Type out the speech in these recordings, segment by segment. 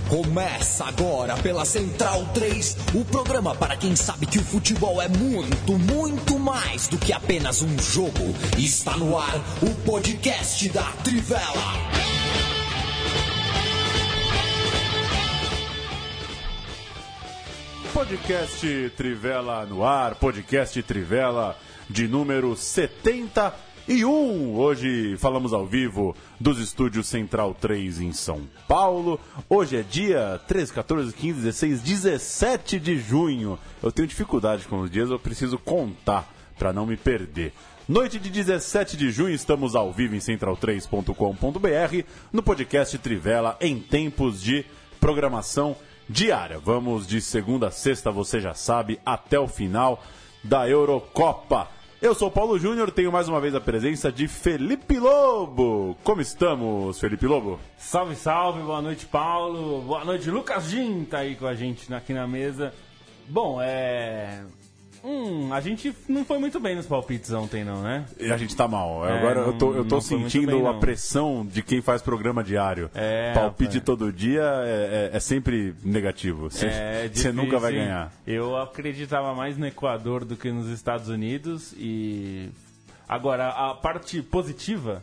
Começa agora pela Central 3, o programa para quem sabe que o futebol é muito, muito mais do que apenas um jogo. Está no ar o podcast da Trivela. Podcast Trivela no ar, podcast Trivela de número 71. Hoje falamos ao vivo dos estúdios Central 3 em São Paulo. Hoje é dia 13, 14, 15, 16, 17 de junho. Eu tenho dificuldade com os dias, eu preciso contar para não me perder. Noite de 17 de junho, estamos ao vivo em central3.com.br no podcast Trivela em tempos de programação diária. Vamos de segunda a sexta, você já sabe, até o final da Eurocopa. Eu sou o Paulo Júnior, tenho mais uma vez a presença de Felipe Lobo. Como estamos, Felipe Lobo? Salve, salve, boa noite, Paulo. Boa noite, Lucas Gin tá aí com a gente aqui na mesa. Bom, a gente não foi muito bem nos palpites ontem, não, né? E a gente tá mal. Agora eu tô sentindo bem, a pressão de quem faz programa diário. Palpite todo dia é sempre negativo. Você nunca vai ganhar. Eu acreditava mais no Equador do que nos Estados Unidos. E agora, a parte positiva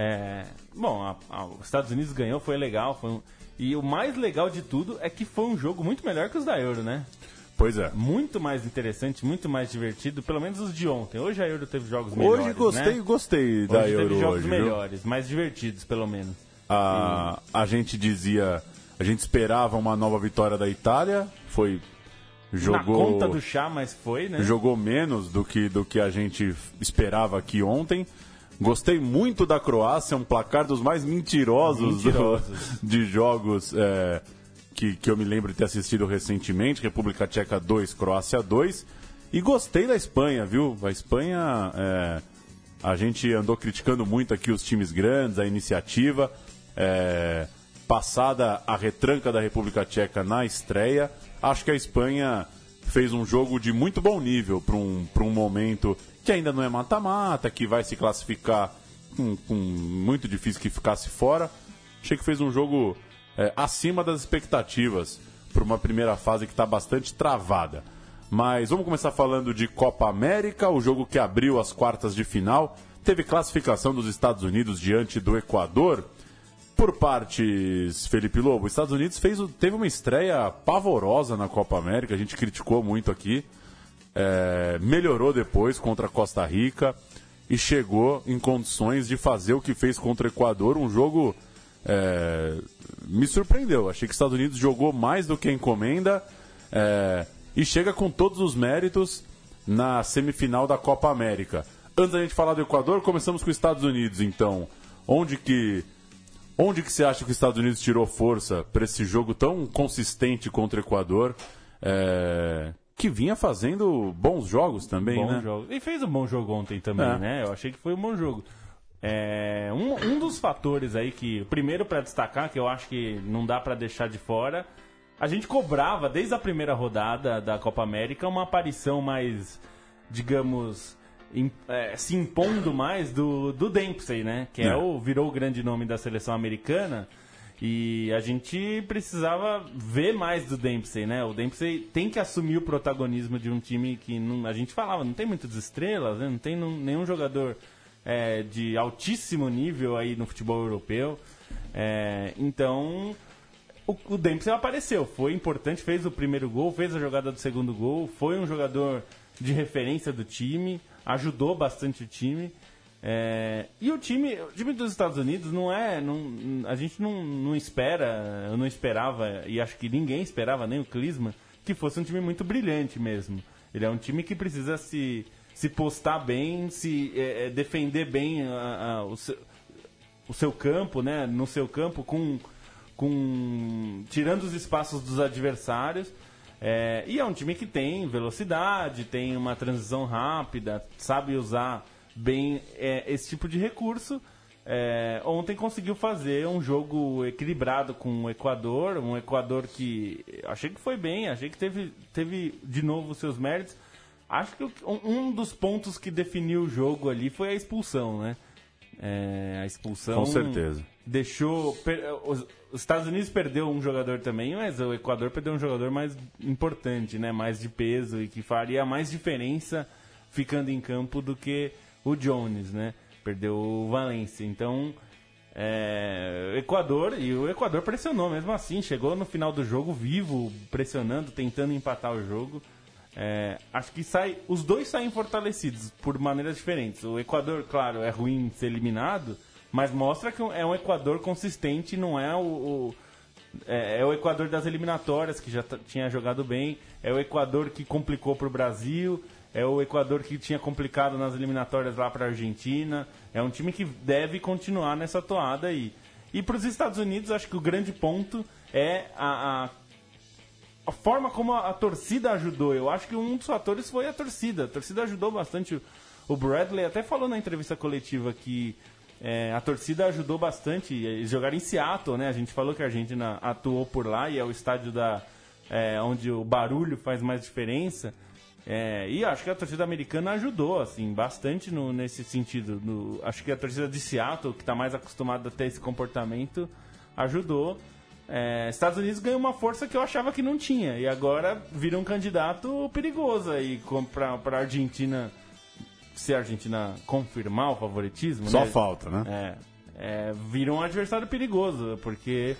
os Estados Unidos ganhou, foi legal. E o mais legal de tudo é que foi um jogo muito melhor que os da Euro, né? Pois é. Muito mais interessante, muito mais divertido, pelo menos os de ontem. Hoje a Euro teve jogos melhores, gostei da Euro. Teve jogos hoje, melhores, viu? Mais divertidos, pelo menos. A gente esperava uma nova vitória da Itália, jogou... Na conta do chá, mas foi, né? Jogou menos do que a gente esperava aqui ontem. Gostei muito da Croácia, um placar dos mais mentirosos. De jogos... Que eu me lembro de ter assistido recentemente, República Tcheca 2, Croácia 2, e gostei da Espanha, viu? A Espanha, a gente andou criticando muito aqui os times grandes, a iniciativa, passada a retranca da República Tcheca na estreia, acho que a Espanha fez um jogo de muito bom nível para um momento que ainda não é mata-mata, que vai se classificar com muito difícil que ficasse fora. Achei que fez um jogo... acima das expectativas para uma primeira fase que está bastante travada. Mas vamos começar falando de Copa América, o jogo que abriu as quartas de final. Teve classificação dos Estados Unidos diante do Equador. Por partes, Felipe Lobo, os Estados Unidos teve uma estreia pavorosa na Copa América, a gente criticou muito aqui. Melhorou depois contra a Costa Rica e chegou em condições de fazer o que fez contra o Equador, um jogo... me surpreendeu. Achei que os Estados Unidos jogou mais do que a encomenda e chega com todos os méritos na semifinal da Copa América. Antes da gente falar do Equador, começamos com os Estados Unidos, então. Onde que você acha que os Estados Unidos tirou força para esse jogo tão consistente contra o Equador, que vinha fazendo bons jogos também, né? Jogo. E fez um bom jogo ontem também, né? Eu achei que foi um bom jogo. Um dos fatores aí que, primeiro para destacar, que eu acho que não dá para deixar de fora, a gente cobrava desde a primeira rodada da Copa América uma aparição mais, digamos, se impondo mais do Dempsey, né? Que virou o grande nome da seleção americana, e a gente precisava ver mais do Dempsey, né? O Dempsey tem que assumir o protagonismo de um time que a gente falava, não tem muitas estrelas, né? Não tem nenhum jogador... de altíssimo nível aí no futebol europeu. Então o Dempsey apareceu, foi importante, fez o primeiro gol, fez a jogada do segundo gol, foi um jogador de referência do time, ajudou bastante o time. E o time dos Estados Unidos a gente não espera, eu não esperava, e acho que ninguém esperava, nem o Klinsmann, que fosse um time muito brilhante mesmo. Ele é um time que precisa se postar bem, defender bem o seu campo, né? No seu campo, tirando os espaços dos adversários. E é um time que tem velocidade, tem uma transição rápida, sabe usar bem esse tipo de recurso. Ontem conseguiu fazer um jogo equilibrado com o Equador, um Equador que achei que foi bem, achei que teve de novo seus méritos. Acho que um dos pontos que definiu o jogo ali foi a expulsão, né? A expulsão... Com certeza. Deixou... Os Estados Unidos perdeu um jogador também, mas o Equador perdeu um jogador mais importante, né? Mais de peso e que faria mais diferença ficando em campo do que o Jones, né? Perdeu o Valencia. Então, o Equador pressionou mesmo assim. Chegou no final do jogo vivo, pressionando, tentando empatar o jogo. Acho que os dois saem fortalecidos por maneiras diferentes. O Equador, claro, é ruim ser eliminado, mas mostra que é um Equador consistente, não é o Equador das eliminatórias, que já tinha jogado bem, é o Equador que complicou para o Brasil, é o Equador que tinha complicado nas eliminatórias lá para a Argentina. É um time que deve continuar nessa toada aí. E para os Estados Unidos, acho que o grande ponto é a forma como a torcida ajudou. Eu acho que um dos fatores foi a torcida. A torcida ajudou bastante. O Bradley até falou na entrevista coletiva que a torcida ajudou bastante. Eles jogaram em Seattle, né? A gente falou que a Argentina atuou por lá e é o estádio onde o barulho faz mais diferença. E acho que a torcida americana ajudou assim, bastante nesse sentido. Acho que a torcida de Seattle, que está mais acostumada a ter esse comportamento, ajudou. Estados Unidos ganhou uma força que eu achava que não tinha. E agora vira um candidato perigoso aí para a Argentina. Se a Argentina confirmar o favoritismo, só né? falta, né? Vira um adversário perigoso, porque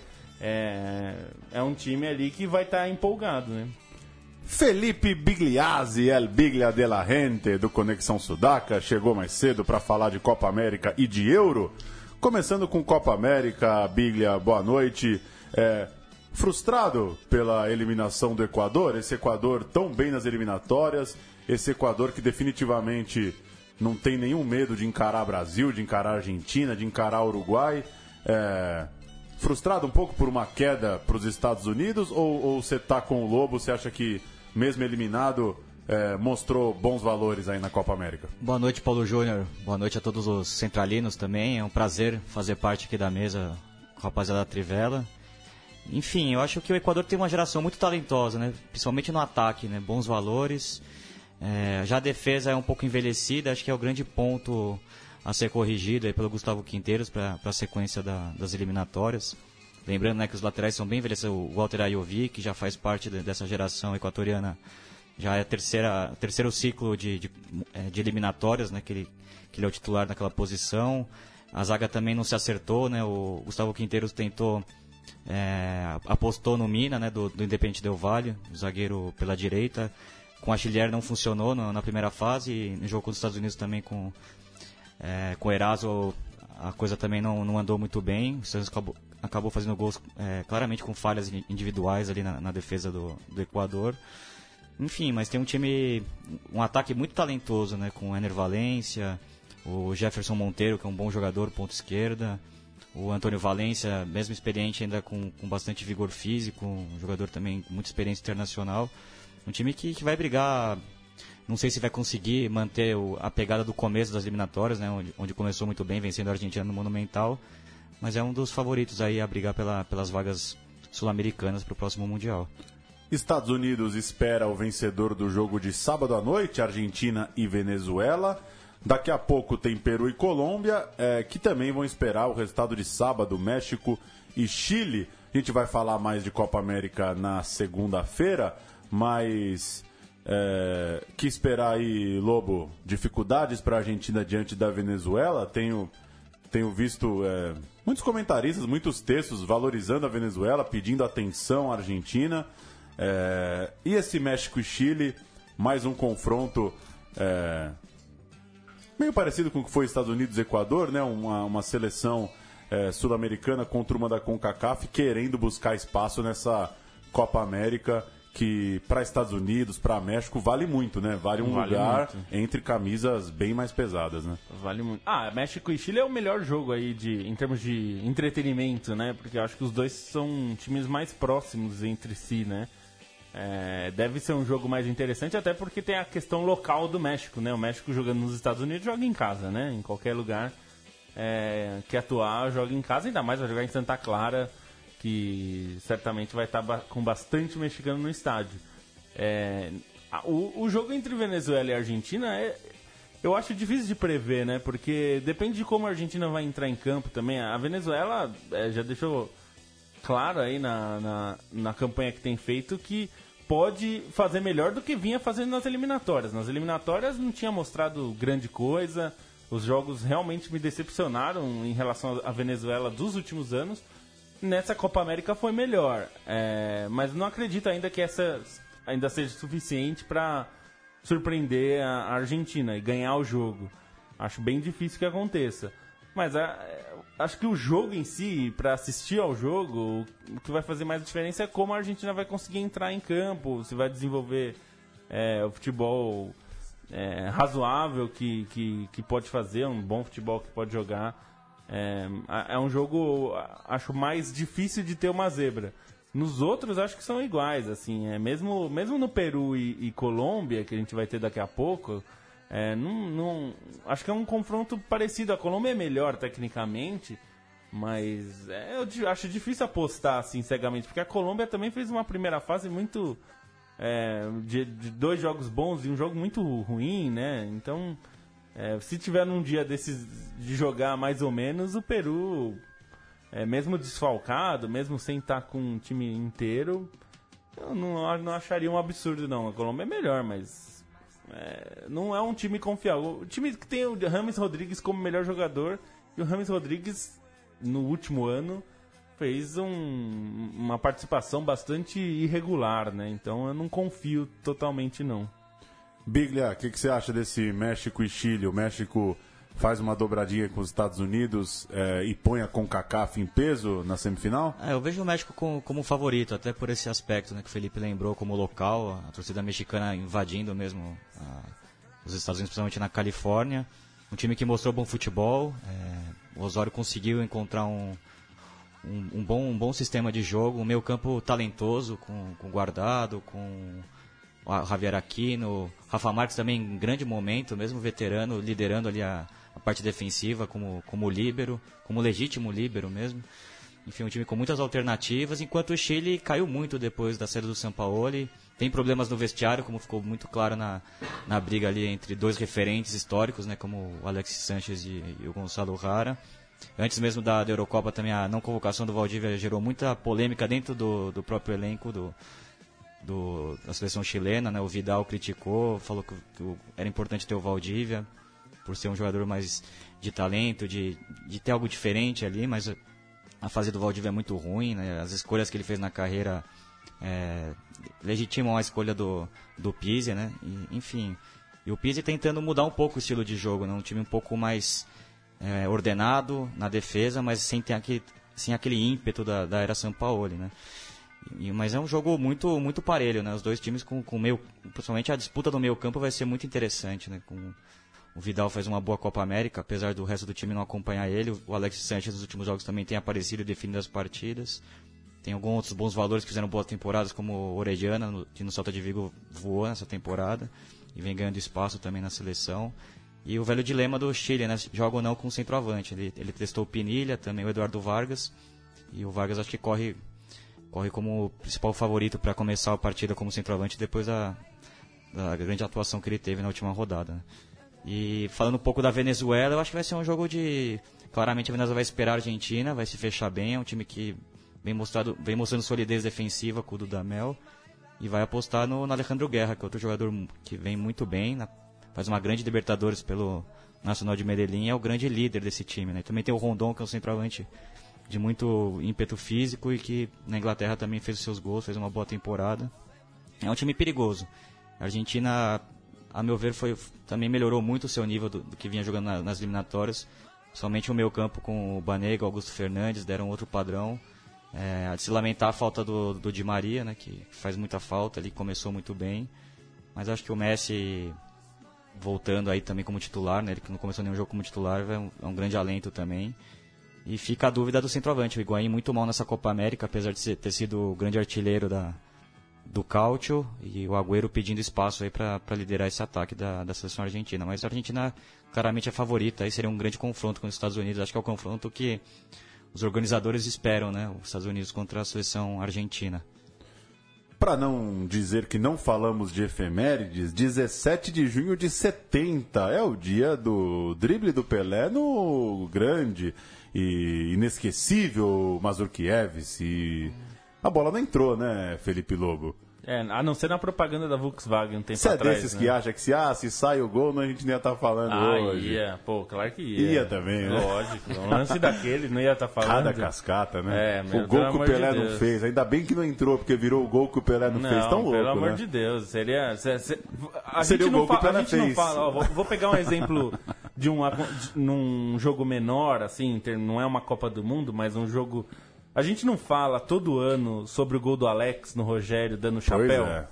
é um time ali que vai estar empolgado, né? Felipe Bigliazzi, El Biglia de la Gente, do Conexão Sudaca, chegou mais cedo para falar de Copa América e de Euro. Começando com Copa América, Biglia, boa noite. Frustrado pela eliminação do Equador, esse Equador tão bem nas eliminatórias, esse Equador que definitivamente não tem nenhum medo de encarar Brasil, de encarar Argentina, de encarar Uruguai. Frustrado um pouco por uma queda para os Estados Unidos, ou você tá com o Lobo, você acha que mesmo eliminado mostrou bons valores aí na Copa América? Boa noite, Paulo Júnior, boa noite a todos os centralinos também, é um prazer fazer parte aqui da mesa com a rapaziada da Trivela. Enfim, eu acho que o Equador tem uma geração muito talentosa, né? Principalmente no ataque, né? Bons valores. Já a defesa é um pouco envelhecida, acho que é o grande ponto a ser corrigido aí pelo Gustavo Quinteiros para a sequência das eliminatórias. Lembrando, né, que os laterais são bem envelhecidos, o Walter Ayoví, que já faz parte dessa geração equatoriana, já é o terceiro ciclo de eliminatórias, né, que ele é o titular naquela posição. A zaga também não se acertou, né, o Gustavo Quinteiros apostou no Mina, né, do Independiente Del Valle, o zagueiro pela direita. Com a Chilier não funcionou na primeira fase, e no jogo contra os Estados Unidos também com o Eraso a coisa também não andou muito bem. O Santos acabou fazendo gols claramente com falhas individuais ali na defesa do Equador. Enfim, mas tem um ataque muito talentoso, né, com o Ener Valencia, o Jefferson Monteiro, que é um bom jogador, ponta esquerda, o Antônio Valência, mesmo experiente, ainda com bastante vigor físico, um jogador também com muita experiência internacional. Um time que vai brigar, não sei se vai conseguir manter a pegada do começo das eliminatórias, né, onde começou muito bem, vencendo a Argentina no Monumental, mas é um dos favoritos aí a brigar pelas vagas sul-americanas para o próximo Mundial. Estados Unidos espera o vencedor do jogo de sábado à noite, Argentina e Venezuela. Daqui a pouco tem Peru e Colômbia, que também vão esperar o resultado de sábado, México e Chile. A gente vai falar mais de Copa América na segunda-feira, mas que esperar aí, Lobo? Dificuldades para a Argentina diante da Venezuela? Tenho visto muitos comentaristas, muitos textos valorizando a Venezuela, pedindo atenção à Argentina. E esse México e Chile, mais um confronto meio parecido com o que foi Estados Unidos e Equador, né? Uma seleção sul-americana contra uma da CONCACAF, querendo buscar espaço nessa Copa América, que para Estados Unidos, para México, vale muito, né? Vale lugar muito entre camisas bem mais pesadas, né? Vale muito. México e Chile é o melhor jogo aí em termos de entretenimento, né? Porque eu acho que os dois são times mais próximos entre si, né? Deve ser um jogo mais interessante, até porque tem a questão local do México, né? O México jogando nos Estados Unidos joga em casa, né? Em qualquer lugar que atuar, joga em casa, ainda mais vai jogar em Santa Clara, que certamente vai estar com bastante mexicano no estádio. O jogo entre Venezuela e Argentina eu acho difícil de prever, né? Porque depende de como a Argentina vai entrar em campo também. A Venezuela já deixou claro aí na campanha que tem feito que pode fazer melhor do que vinha fazendo nas eliminatórias. Nas eliminatórias não tinha mostrado grande coisa, os jogos realmente me decepcionaram em relação à Venezuela dos últimos anos. Nessa Copa América foi melhor, mas não acredito ainda que essa ainda seja suficiente para surpreender a Argentina e ganhar o jogo. Acho bem difícil que aconteça. Mas acho que o jogo em si, para assistir ao jogo, o que vai fazer mais diferença é como a Argentina vai conseguir entrar em campo, se vai desenvolver o futebol razoável que pode fazer, um bom futebol que pode jogar. É um jogo, acho, mais difícil de ter uma zebra. Nos outros, acho que são iguais. Assim, mesmo no Peru e Colômbia, que a gente vai ter daqui a pouco... acho que é um confronto parecido. A Colômbia é melhor tecnicamente, mas eu acho difícil apostar assim cegamente, porque a Colômbia também fez uma primeira fase muito de 2 jogos bons e um jogo muito ruim, né? Então, se tiver num dia desses de jogar mais ou menos, o Peru, mesmo desfalcado, mesmo sem estar com um time inteiro, eu não acharia um absurdo não. A Colômbia é melhor, mas não é um time confiável. O time que tem o James Rodrigues como melhor jogador, e o James Rodrigues no último ano fez uma participação bastante irregular, né? Então eu não confio totalmente não. Biglia, o que você acha desse México e Chile? O México faz uma dobradinha com os Estados Unidos e põe a CONCACAF em peso na semifinal? Eu vejo o México como favorito, até por esse aspecto, né, que o Felipe lembrou, como local, a torcida mexicana invadindo mesmo os Estados Unidos, principalmente na Califórnia. Um time que mostrou bom futebol. O Osório conseguiu encontrar um bom sistema de jogo, um meio campo talentoso, com Guardado, com o Javier Aquino, Rafa Marques também em grande momento, mesmo veterano, liderando ali a parte defensiva como líbero, como legítimo líbero mesmo. Enfim, um time com muitas alternativas, enquanto o Chile caiu muito depois da saída do Sampaoli. Tem problemas no vestiário, como ficou muito claro na briga ali entre 2 referentes históricos, né, como o Alexis Sánchez e o Gonçalo Jara. Antes mesmo da Eurocopa também a não convocação do Valdívia gerou muita polêmica dentro do próprio elenco da seleção chilena, né? O Vidal criticou, falou que era importante ter o Valdívia, por ser um jogador mais de talento, de ter algo diferente ali, mas a fase do Valdívia é muito ruim, né? As escolhas que ele fez na carreira legitimam a escolha do Pizzi, né? Enfim, e o Pizzi tentando mudar um pouco o estilo de jogo, né? Um time um pouco mais ordenado na defesa, mas sem aquele ímpeto da era Sampaoli, né? Mas é um jogo muito, muito parelho, né? Os dois times com meio, principalmente a disputa do meio campo vai ser muito interessante, né? O Vidal faz uma boa Copa América, apesar do resto do time não acompanhar ele. O Alexis Sánchez nos últimos jogos também tem aparecido e definido as partidas. Tem alguns outros bons valores que fizeram boas temporadas, como o Orellana, que no Celta de Vigo voou nessa temporada e vem ganhando espaço também na seleção. E o velho dilema do Chile, né? Joga ou não com o centroavante. Ele testou o Pinilla, também o Eduardo Vargas, e o Vargas acho que corre como principal favorito para começar a partida como centroavante depois da grande atuação que ele teve na última rodada, né? E falando um pouco da Venezuela, eu acho que vai ser um jogo claramente a Venezuela vai esperar a Argentina, vai se fechar bem, é um time que vem mostrando solidez defensiva com o Dudamel, e vai apostar no Alejandro Guerra, que é outro jogador que vem muito bem, faz uma grande Libertadores pelo Nacional de Medellín, é o grande líder desse time, né? Também tem o Rondon, que é um centroavante de muito ímpeto físico e que na Inglaterra também fez os seus gols, fez uma boa temporada. É um time perigoso. A Argentina, a meu ver, também melhorou muito o seu nível do que vinha jogando nas eliminatórias. Somente o meio campo com o Banega, Augusto Fernandes deram outro padrão. A de se lamentar a falta do Di Maria, né, que faz muita falta, ele começou muito bem. Mas acho que o Messi voltando aí também como titular, né, ele que não começou nenhum jogo como titular, é um grande alento também. E fica a dúvida do centroavante. O Higuaín muito mal nessa Copa América, apesar de ter sido o grande artilheiro do Cáutio, e o Agüero pedindo espaço aí para liderar esse ataque da seleção argentina. Mas a Argentina claramente é favorita, aí seria um grande confronto com os Estados Unidos. Acho que é o confronto que os organizadores esperam, né? Os Estados Unidos contra a seleção argentina. para não dizer que não falamos de efemérides, 17 de junho de 70 é o dia do drible do Pelé no grande e inesquecível Mazurkiewicz. E a bola não entrou, né, Felipe Lobo? A não ser na propaganda da Volkswagen um tempo Você atrás. é desses, né? que acha que se sai o gol, a gente não ia estar falando hoje. Ia. Pô, claro que ia. Ia também, né? Lógico. Um lance daquele não ia estar falando. Cada cascata, né? Meu, o gol que o Pelé de não Deus. fez. Ainda bem que não entrou, porque virou o gol que o Pelé não fez. Tão louco, pelo amor né? de Deus. Seria Seria o gol que o Pelé a gente não fez. fala. Ó, vou pegar um exemplo de num jogo menor, assim, não é uma Copa do Mundo, mas um jogo... A gente não fala todo ano sobre o gol do Alex no Rogério dando chapéu. Pois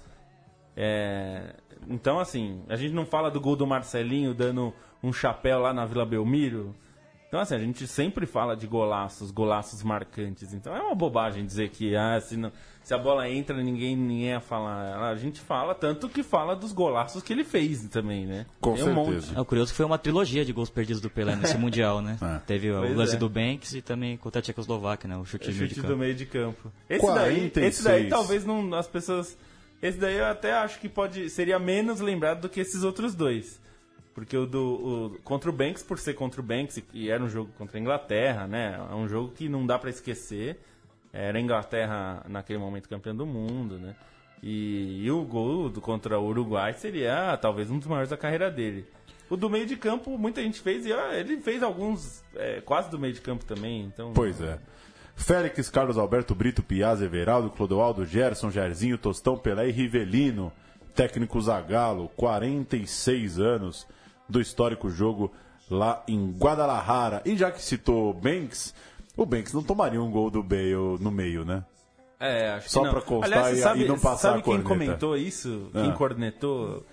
Então, assim, a gente não fala do gol do Marcelinho dando um chapéu lá na Vila Belmiro. Então, assim, a gente sempre fala de golaços marcantes. Então, é uma bobagem dizer que se a bola entra, ninguém ia falar. A gente fala, tanto que fala dos golaços que ele fez também, né? Com Tem certeza. O curioso que foi uma trilogia de gols perdidos do Pelé nesse Mundial, né? Teve o Pois lance é. do Banks e também contra a Tchecoslováquia, né? O chute do meio de campo. do meio de campo. Esse 46. daí talvez não as pessoas... Esse daí eu até acho que seria menos lembrado do que esses outros dois. Porque contra o Banks, por ser contra o Banks, e era um jogo contra a Inglaterra, né? É um jogo que não dá pra esquecer. Era a Inglaterra, naquele momento, campeã do mundo, né? E o gol contra o Uruguai seria talvez um dos maiores da carreira dele. O do meio de campo, muita gente fez, e ele fez alguns quase do meio de campo também. Então, Pois é. Félix, Carlos Alberto, Brito, Piazza, Everaldo, Clodoaldo, Gerson, Jairzinho, Tostão, Pelé e Rivelino. Técnico Zagallo, 46 anos do histórico jogo lá em Guadalajara. E já que citou Banks, o Banks não tomaria um gol do Bale no meio, né? Acho Só que não. pra constar. Aliás, e não passar sabe a quem corneta. comentou isso? Quem cornetou?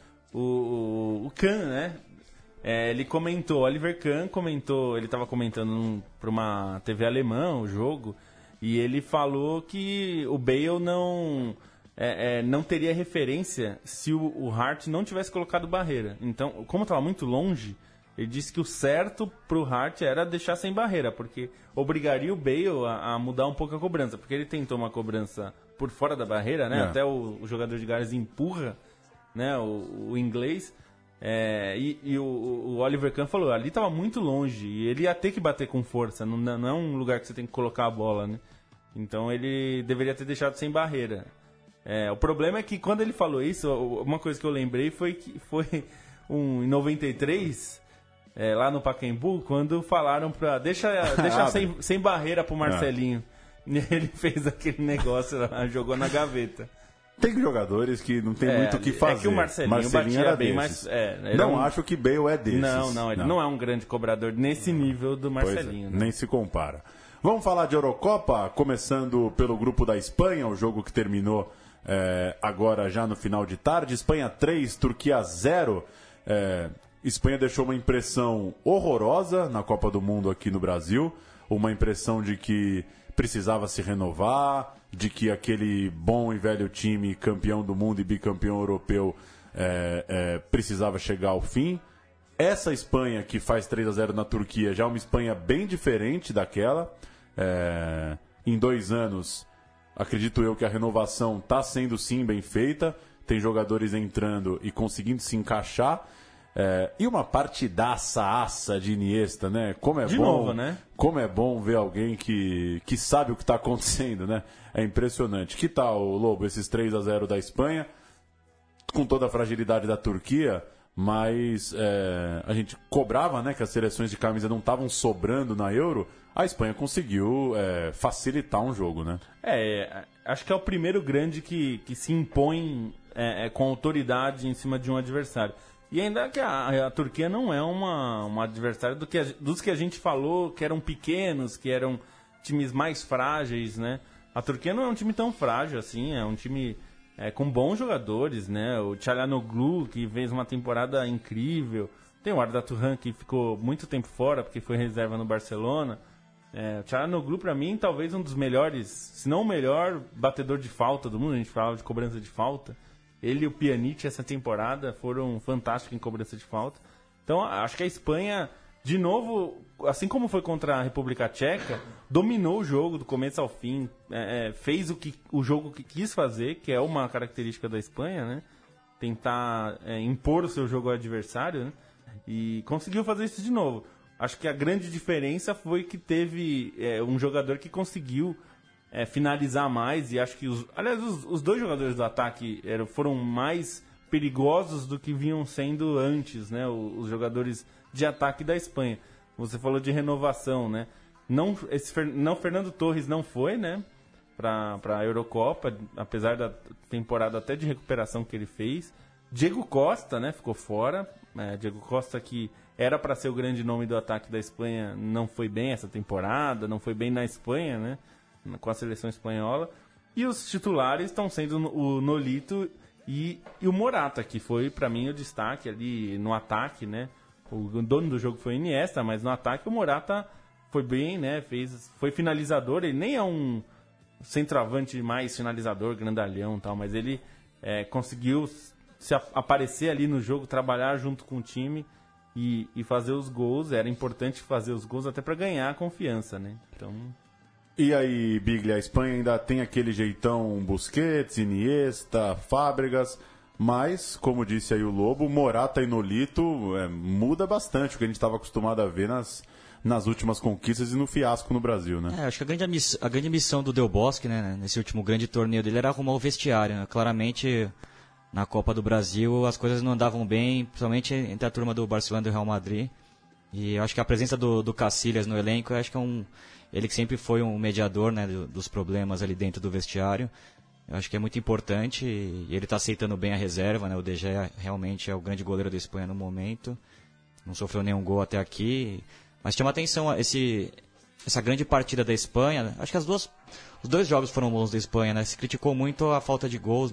O Kahn, né? Ele comentou, Oliver Kahn comentou, ele estava comentando para uma TV alemã o jogo, e ele falou que o Bale não teria referência se o Hart não tivesse colocado barreira. Então, como estava muito longe, ele disse que o certo pro Hart era deixar sem barreira, porque obrigaria o Bale a mudar um pouco a cobrança, porque ele tentou uma cobrança por fora da barreira, né? Até o jogador de Gales empurra, né? O inglês. O Oliver Kahn falou, ali estava muito longe e ele ia ter que bater com força, não é um lugar que você tem que colocar a bola, né? Então ele deveria ter deixado sem barreira. O problema é que quando ele falou isso, uma coisa que eu lembrei foi que foi em 93, lá no Pacaembu, quando falaram pra deixar sem barreira pro Marcelinho. E ele fez aquele negócio lá, jogou na gaveta. Tem jogadores que não tem muito o que fazer. É que o Marcelinho batia era bem desses. mais... Não acho que Bale é desses. Ele não é um grande cobrador nesse nível do Marcelinho. Pois é, nem se compara. Vamos falar de Eurocopa, começando pelo grupo da Espanha, o jogo que terminou agora já no final de tarde. Espanha 3, Turquia 0. Espanha deixou uma impressão horrorosa na Copa do Mundo aqui no Brasil. Uma impressão de que precisava se renovar, de que aquele bom e velho time campeão do mundo e bicampeão europeu precisava chegar ao fim. Essa Espanha que faz 3-0 na Turquia já é uma Espanha bem diferente daquela. Em 2 anos, acredito eu que a renovação está sendo sim bem feita. Tem jogadores entrando e conseguindo se encaixar. E uma partidaça de Iniesta, né? Como é de bom, novo, né? Como é bom ver alguém que sabe o que está acontecendo, né? É impressionante. Que tal, Lobo, esses 3-0 da Espanha, com toda a fragilidade da Turquia, mas a gente cobrava, né, que as seleções de camisa não estavam sobrando na Euro. A Espanha conseguiu facilitar um jogo, né? Acho que é o primeiro grande que se impõe com autoridade em cima de um adversário. E ainda que a Turquia não é uma adversária dos que a gente falou que eram pequenos, que eram times mais frágeis, né? A Turquia não é um time tão frágil assim, é um time com bons jogadores, né? O Çalhanoğlu, que fez uma temporada incrível. Tem o Arda Turan, que ficou muito tempo fora, porque foi reserva no Barcelona. O Çalhanoğlu, para mim, talvez um dos melhores, se não o melhor batedor de falta do mundo. A gente falava de cobrança de falta. Ele e o Pjanic essa temporada foram fantásticos em cobrança de falta. Então, acho que a Espanha de novo, assim como foi contra a República Tcheca, dominou o jogo do começo ao fim, fez o jogo que quis fazer, que é uma característica da Espanha, né? Tentar impor o seu jogo ao adversário, né? E conseguiu fazer isso de novo. Acho que a grande diferença foi que teve um jogador que conseguiu finalizar mais, e acho que os dois jogadores do ataque foram mais perigosos do que vinham sendo antes, né? Os jogadores de ataque da Espanha. Você falou de renovação, né? Fernando Torres não foi, né? Para a Eurocopa, apesar da temporada até de recuperação que ele fez. Diego Costa, né? Ficou fora. Diego Costa, que era para ser o grande nome do ataque da Espanha, não foi bem essa temporada, não foi bem na Espanha, né? Com a seleção espanhola. E os titulares estão sendo o Nolito e o Morata, que foi para mim o destaque ali no ataque, né? O dono do jogo foi o Iniesta, mas no ataque o Morata foi bem, né? Foi finalizador. Ele nem é um centroavante mais finalizador, grandalhão e tal, mas ele conseguiu aparecer ali no jogo, trabalhar junto com o time e fazer os gols. Era importante fazer os gols até para ganhar a confiança, né? Então... E aí, Biglia, a Espanha ainda tem aquele jeitão Busquets, Iniesta, Fábregas, mas, como disse aí o Lobo, Morata e Nolito muda bastante o que a gente estava acostumado a ver nas últimas conquistas e no fiasco no Brasil, né? Acho que a grande missão do Del Bosque, né, nesse último grande torneio dele, era arrumar o vestiário, né? Claramente, na Copa do Brasil, as coisas não andavam bem, principalmente entre a turma do Barcelona e do Real Madrid. E eu acho que a presença do Casillas no elenco, eu acho que ele que sempre foi um mediador, né, dos problemas ali dentro do vestiário. Eu acho que é muito importante e ele está aceitando bem a reserva, né? O De Gea realmente é o grande goleiro da Espanha no momento. Não sofreu nenhum gol até aqui. Mas chama atenção essa grande partida da Espanha. Acho que os dois jogos foram bons da Espanha, né? Se criticou muito a falta de gols,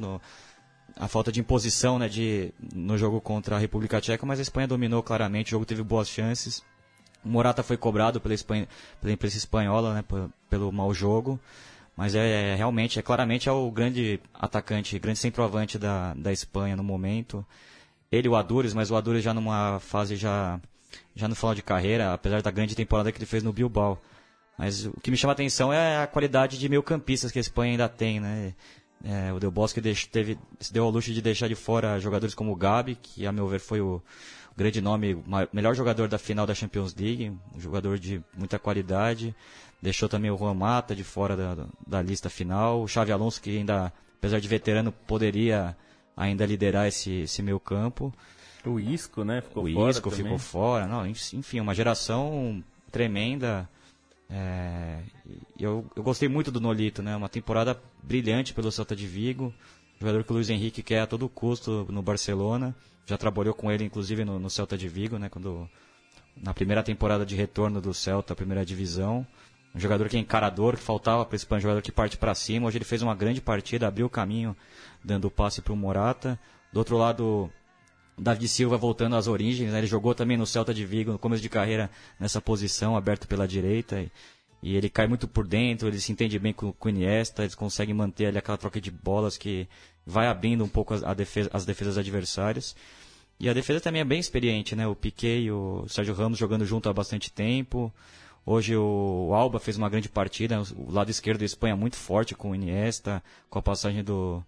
a falta de imposição, né, no jogo contra a República Tcheca, mas a Espanha dominou claramente, o jogo teve boas chances. O Morata foi cobrado pela imprensa espanhola, né, pelo mau jogo, mas claramente é o grande atacante, grande centroavante da Espanha no momento. Ele e o Aduriz, mas o Aduriz já numa fase já no final de carreira, apesar da grande temporada que ele fez no Bilbao. Mas o que me chama a atenção é a qualidade de meio-campistas que a Espanha ainda tem, né? O Del Bosque se deu ao luxo de deixar de fora jogadores como o Gabi, que a meu ver foi o grande nome, melhor jogador da final da Champions League, um jogador de muita qualidade. Deixou também o Juan Mata de fora da lista final. O Xavi Alonso, que ainda, apesar de veterano, poderia ainda liderar esse meio campo. O Isco, né? Ficou fora. Não, enfim, uma geração tremenda. Eu gostei muito do Nolito, né? Uma temporada brilhante pelo Celta de Vigo. Jogador que o Luis Henrique quer a todo custo no Barcelona. Já trabalhou com ele, inclusive, no Celta de Vigo, né? Na primeira temporada de retorno do Celta, a primeira divisão. Um jogador que é encarador, que faltava para esse jogador que parte para cima. Hoje ele fez uma grande partida, abriu o caminho, dando o passe para o Morata. Do outro lado, David Silva voltando às origens, né? Ele jogou também no Celta de Vigo, no começo de carreira, nessa posição, aberto pela direita. E ele cai muito por dentro, ele se entende bem com o Iniesta, eles conseguem manter ali aquela troca de bolas que vai abrindo um pouco as defesas adversárias. E a defesa também é bem experiente, né? O Piqué e o Sérgio Ramos jogando junto há bastante tempo. Hoje o Alba fez uma grande partida, o lado esquerdo da Espanha muito forte com o Iniesta, com a passagem do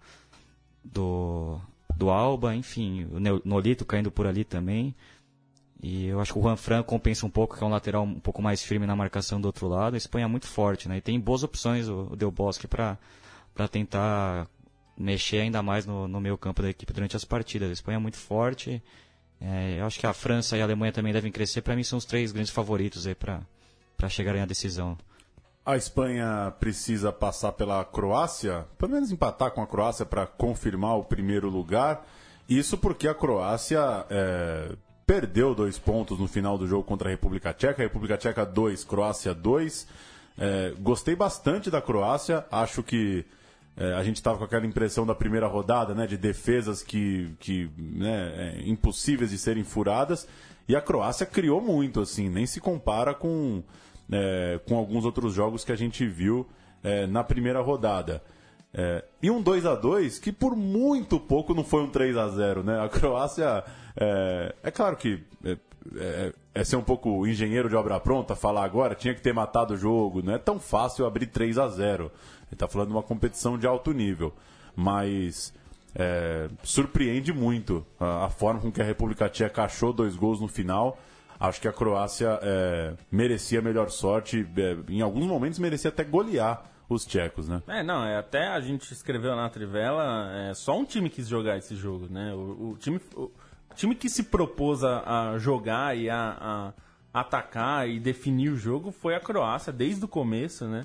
Alba, enfim, o Nolito caindo por ali também. E eu acho que o Juanfran compensa um pouco, que é um lateral um pouco mais firme na marcação do outro lado. A Espanha é muito forte, né? E tem boas opções o Del Bosque para tentar mexer ainda mais no meio campo da equipe durante as partidas. A Espanha é muito forte. Eu acho que a França e a Alemanha também devem crescer. Para mim são os três grandes favoritos aí para chegarem à decisão. A Espanha precisa passar pela Croácia, pelo menos empatar com a Croácia para confirmar o primeiro lugar. Isso porque a Croácia perdeu 2 pontos no final do jogo contra a República Tcheca. A República Tcheca 2, Croácia 2. Gostei bastante da Croácia. Acho que a gente estava com aquela impressão da primeira rodada, né, de defesas impossíveis de serem furadas. E a Croácia criou muito, assim, nem se compara com alguns outros jogos que a gente viu na primeira rodada. E um 2-2 que por muito pouco não foi um 3-0, né? A Croácia, é claro que é ser um pouco engenheiro de obra pronta, falar agora, tinha que ter matado o jogo. Não é tão fácil abrir 3-0. Ele está falando de uma competição de alto nível. Mas surpreende muito a forma com que a República Tcheca achou 2 gols no final. Acho que a Croácia merecia melhor sorte. Em alguns momentos merecia até golear os tchecos, né? Até a gente escreveu na Trivela, só um time quis jogar esse jogo, né? O time que se propôs a jogar e a atacar e definir o jogo foi a Croácia, desde o começo, né?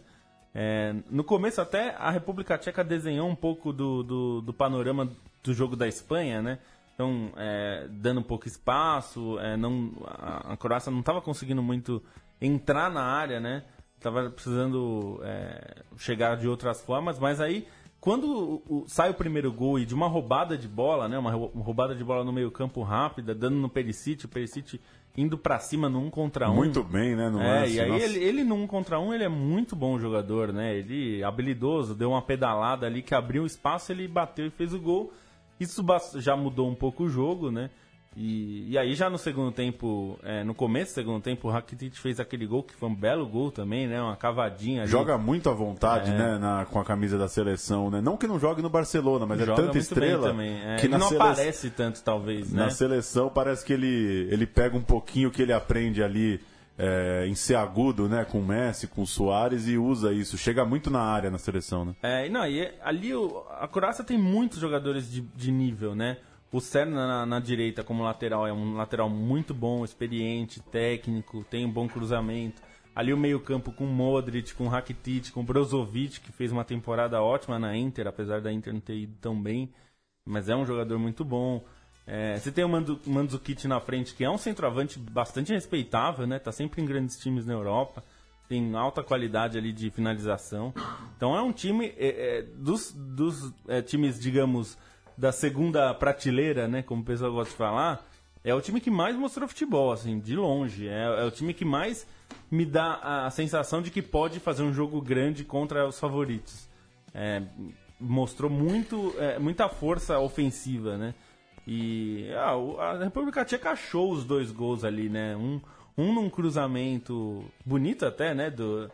No começo até a República Tcheca desenhou um pouco do panorama do jogo da Espanha, né? Então, dando um pouco espaço, a Croácia não estava conseguindo muito entrar na área, né? Estava precisando chegar de outras formas, mas aí, quando sai o primeiro gol e de uma roubada de bola, né? Uma roubada de bola no meio campo rápida, dando no Perisic, o Perisic indo pra cima no 1 contra 1. Muito bem, né? No lance, e aí nossa. ele no 1 contra 1, ele é muito bom jogador, né? Ele habilidoso, deu uma pedalada ali que abriu o espaço, ele bateu e fez o gol. Isso já mudou um pouco o jogo, né? E aí já no segundo tempo, no começo do segundo tempo, o Rakitic fez aquele gol, que foi um belo gol também, né? Uma cavadinha ali. Joga muito à vontade, né? Com a camisa da seleção, né? Não que não jogue no Barcelona, mas joga tanta estrela também. que ele não aparece tanto, talvez, né? Na seleção parece que ele pega um pouquinho que ele aprende ali em ser agudo, né? Com o Messi, com o Suárez, e usa isso. Chega muito na área na seleção, né? Ali a Croácia tem muitos jogadores de nível, né? O Serna na direita como lateral é um lateral muito bom, experiente, técnico, tem um bom cruzamento. Ali o meio-campo com Modric, com Rakitic, com Brozovic, que fez uma temporada ótima na Inter, apesar da Inter não ter ido tão bem, mas é um jogador muito bom. Você tem o Mandzukic na frente, que é um centroavante bastante respeitável, né? Tá sempre em grandes times na Europa, tem alta qualidade ali de finalização. Então é um time dos times, digamos, da segunda prateleira, né, como o pessoal gosta de falar, é o time que mais mostrou futebol, assim, de longe. É o time que mais me dá a sensação de que pode fazer um jogo grande contra os favoritos. Mostrou muita força ofensiva, né? E a República Tcheca achou os 2 gols ali, né? Um num cruzamento bonito até, né? Do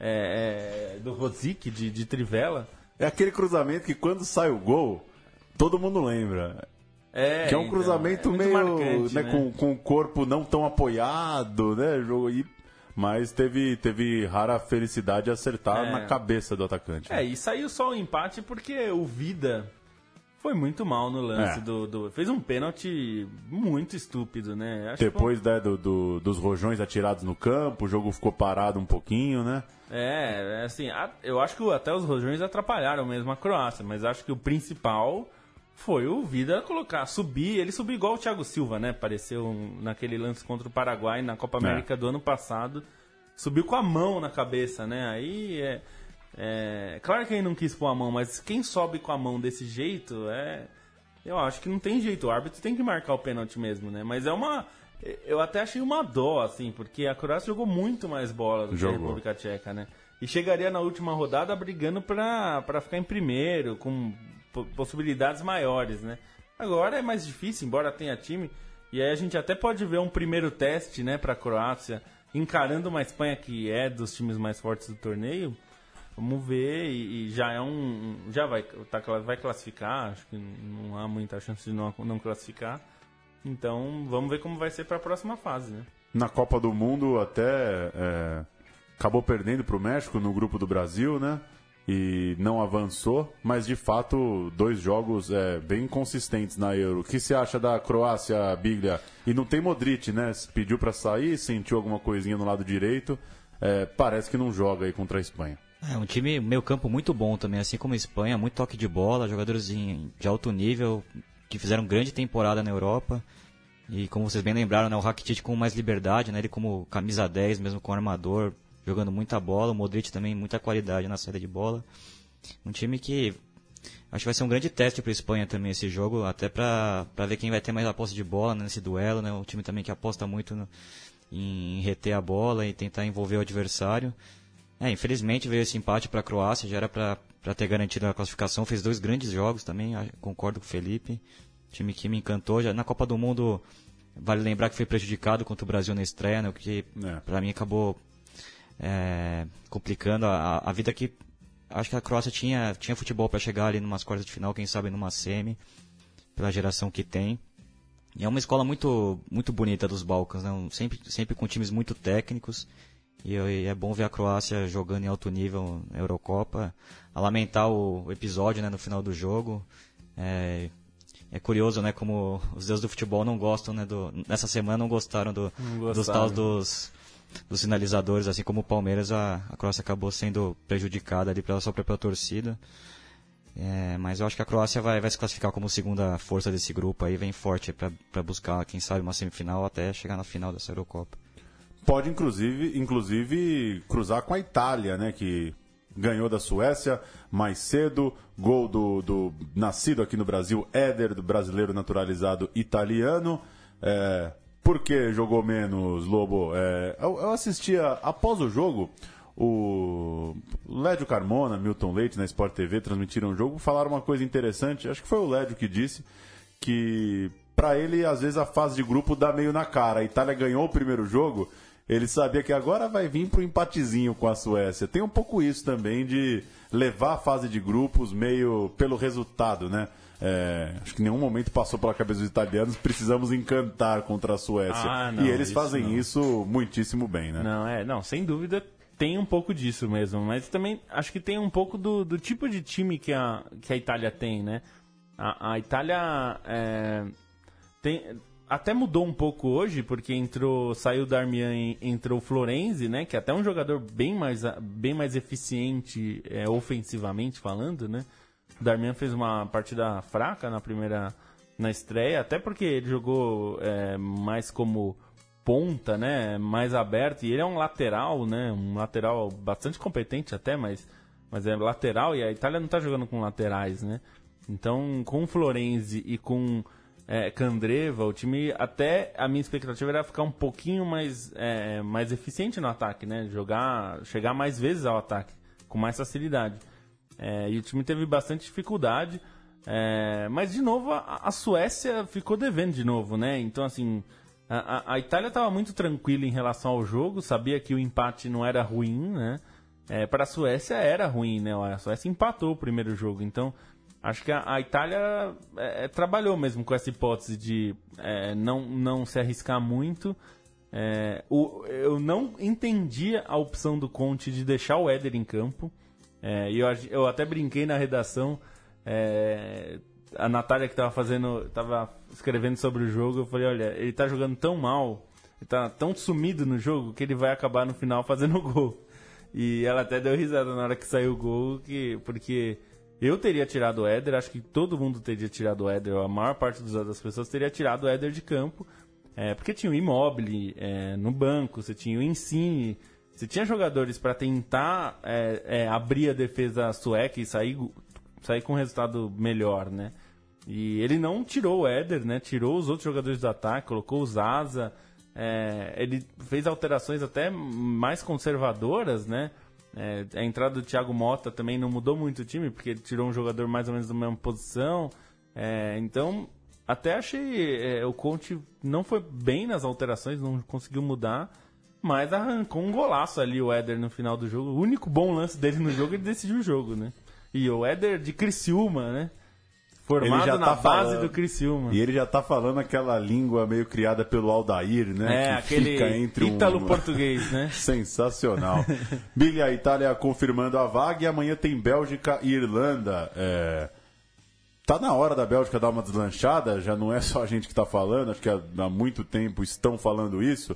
Rosic, de trivela. É aquele cruzamento que quando sai o gol, todo mundo lembra. Que é um cruzamento meio marcante, né? Com o corpo não tão apoiado, né? Mas teve rara felicidade de acertar na cabeça do atacante. E saiu só o empate porque o Vida foi muito mal no lance fez um pênalti muito estúpido, né? Depois dos rojões atirados no campo, o jogo ficou parado um pouquinho, né? Assim, eu acho que até os rojões atrapalharam mesmo a Croácia, mas acho que o principal foi o Vida subir. Ele subiu igual o Thiago Silva, né? Apareceu naquele lance contra o Paraguai na Copa América do ano passado. Subiu com a mão na cabeça, né? Aí claro que ele não quis pôr a mão, mas quem sobe com a mão desse jeito, eu acho que não tem jeito. O árbitro tem que marcar o pênalti mesmo, né? Mas eu até achei uma dó, assim, porque a Croácia jogou muito mais bola do que a República Tcheca, né? E chegaria na última rodada brigando pra ficar em primeiro, com possibilidades maiores, né? Agora é mais difícil, embora tenha time, e aí a gente até pode ver um primeiro teste, né, pra Croácia, encarando uma Espanha que é dos times mais fortes do torneio. Vamos ver, e já vai classificar, acho que não há muita chance de não classificar. Então vamos ver como vai ser para a próxima fase, né? Na Copa do Mundo até acabou perdendo para o México no grupo do Brasil, né? E não avançou, mas de fato 2 jogos bem consistentes na Euro. O que você acha da Croácia, Biglia? E não tem Modric, né? Pediu para sair, sentiu alguma coisinha no lado direito. Parece que não joga aí contra a Espanha. É um time meio campo muito bom também, assim como a Espanha, muito toque de bola, jogadores de alto nível que fizeram grande temporada na Europa. E como vocês bem lembraram, né, o Rakitic com mais liberdade, né, ele como camisa 10, mesmo com armador, jogando muita bola, o Modric também muita qualidade na saída de bola. Um time que acho que vai ser um grande teste para a Espanha também esse jogo, até para ver quem vai ter mais a posse de bola nesse duelo, né, um time também que aposta muito em reter a bola e tentar envolver o adversário. Infelizmente veio esse empate para a Croácia, já era para ter garantido a classificação, fez 2 grandes jogos também, concordo com o Felipe, time que me encantou. Já na Copa do Mundo Vale lembrar que foi prejudicado contra o Brasil na estreia, né? O que para mim acabou complicando a vida que... Acho que a Croácia tinha futebol para chegar ali numas quartas de final, quem sabe numa semi, pela geração que tem. E é uma escola muito, muito bonita dos Balcãs, né? Sempre com times muito técnicos. E é bom ver a Croácia jogando em alto nível na Eurocopa. A lamentar o episódio, né, no final do jogo. É curioso, né, como os deuses do futebol não gostam, né, nessa semana não gostaram dos tais dos sinalizadores, assim como o Palmeiras, a Croácia acabou sendo prejudicada ali pela sua própria torcida. Mas eu acho que a Croácia vai se classificar como segunda força desse grupo aí, vem forte para buscar, quem sabe, uma semifinal até chegar na final dessa Eurocopa. Pode inclusive cruzar com a Itália, né, que ganhou da Suécia mais cedo, gol do nascido aqui no Brasil, Éder, do brasileiro naturalizado italiano. Por que jogou menos, Lobo? Eu assistia, após o jogo, o Lédio Carmona, Milton Leite, na Sport TV, transmitiram o jogo, falaram uma coisa interessante, acho que foi o Lédio que disse, que para ele, às vezes, a fase de grupo dá meio na cara. A Itália ganhou o primeiro jogo, ele sabia que agora vai vir pro empatezinho com a Suécia. Tem um pouco isso também de levar a fase de grupos meio pelo resultado, né? Acho que em nenhum momento passou pela cabeça dos italianos, precisamos encantar contra a Suécia. Não, e eles fazem isso muitíssimo bem, né? Não, sem dúvida tem um pouco disso mesmo, mas também acho que tem um pouco do tipo de time que a Itália tem, né? A Itália até mudou um pouco hoje, porque saiu o Darmian e entrou o Florenzi, né? Que é até um jogador bem mais eficiente ofensivamente falando, né? O Darmian fez uma partida fraca na estreia, até porque ele jogou mais como ponta, né? Mais aberto, e ele é um lateral, né? Um lateral bastante competente até, mas é lateral, e a Itália não está jogando com laterais, né? Então, com o Florenzi e com Candreva, o time, até a minha expectativa era ficar um pouquinho mais eficiente no ataque, né? Chegar mais vezes ao ataque, com mais facilidade. E o time teve bastante dificuldade, mas de novo a Suécia ficou devendo de novo, né? Então, assim, a Itália estava muito tranquila em relação ao jogo, sabia que o empate não era ruim, né? Para a Suécia era ruim, né? A Suécia empatou o primeiro jogo, então acho que a Itália trabalhou mesmo com essa hipótese de não se arriscar muito. Eu não entendia a opção do Conte de deixar o Éder em campo. Eu até brinquei na redação. A Natália que estava escrevendo sobre o jogo, eu falei, olha, ele tá jogando tão mal, ele tá tão sumido no jogo, que ele vai acabar no final fazendo gol. E ela até deu risada na hora que saiu o gol, porque eu teria tirado o Éder, acho que todo mundo teria tirado o Éder, a maior parte das pessoas teria tirado o Éder de campo, porque tinha o Immobile no banco, você tinha o Insigne, você tinha jogadores para tentar abrir a defesa sueca e sair com um resultado melhor, né? E ele não tirou o Éder, né? Tirou os outros jogadores do ataque, colocou o Zaza, ele fez alterações até mais conservadoras, né? A entrada do Thiago Motta também não mudou muito o time, porque ele tirou um jogador mais ou menos da mesma posição. Então, até achei o Conte não foi bem nas alterações, não conseguiu mudar, mas arrancou um golaço ali o Éder no final do jogo. O único bom lance dele no jogo, ele decidiu o jogo, né? E o Éder de Criciúma, né? Formado na base do Criciúma. E ele já tá falando aquela língua meio criada pelo Aldair, né? Que aquele fica entre ítalo-português, né? Sensacional. Billy, a Itália confirmando a vaga e amanhã tem Bélgica e Irlanda. Tá na hora da Bélgica dar uma deslanchada, já não é só a gente que tá falando, acho que há muito tempo estão falando isso.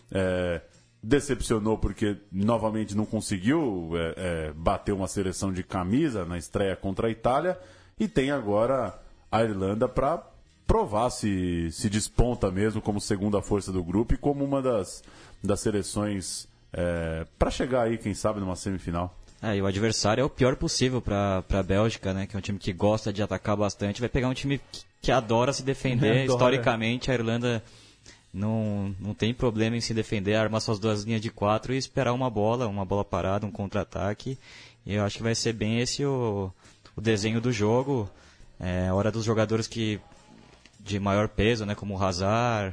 Decepcionou porque novamente não conseguiu bater uma seleção de camisa na estreia contra a Itália. E tem agora a Irlanda para provar se desponta mesmo como segunda força do grupo e como uma das seleções para chegar aí, quem sabe, numa semifinal. E o adversário é o pior possível para a Bélgica, né? Que é um time que gosta de atacar bastante. Vai pegar um time que adora se defender. Historicamente, a Irlanda não tem problema em se defender, armar suas duas linhas de 4 e esperar uma bola parada, um contra-ataque. E eu acho que vai ser bem esse o desenho do jogo. Hora dos jogadores de maior peso, né, como o Hazard,